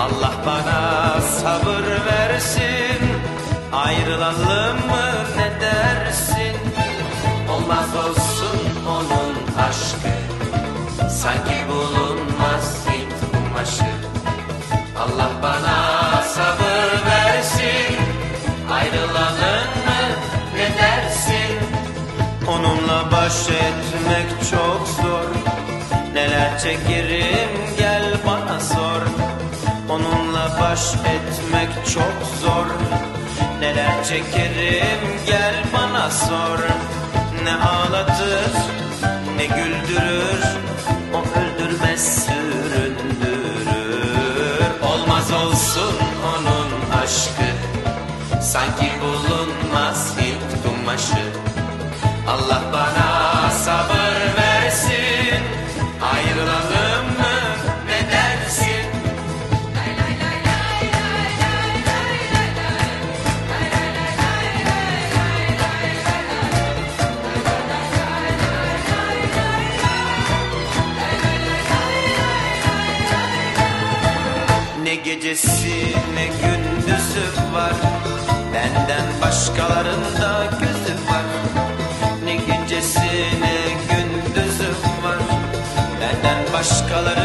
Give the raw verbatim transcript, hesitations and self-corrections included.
Allah bana sabır versin, ayrılalım mı ne dersin? Olmaz olsun onun aşkı, sanki bulunmaz Hint kumaşı. Allah bana sabır versin, ayrılalım mı ne dersin? Onunla baş etmek çok zor, neler çekerim gel bana sor. Onunla baş etmek çok zor, neler çekerim gel bana sor. Ne ağlatır ne güldürür, o öldürmez süründürür. Olmaz olsun onun aşkı, sanki bulunmaz Hint kumaşı. Allah bana sabır versin, ayrılalım mı ne dersin? Ne gecesi ne gündüzü var, benden başkalarında gözü var. Ne gecesi ne gündüzü var, benden başkaları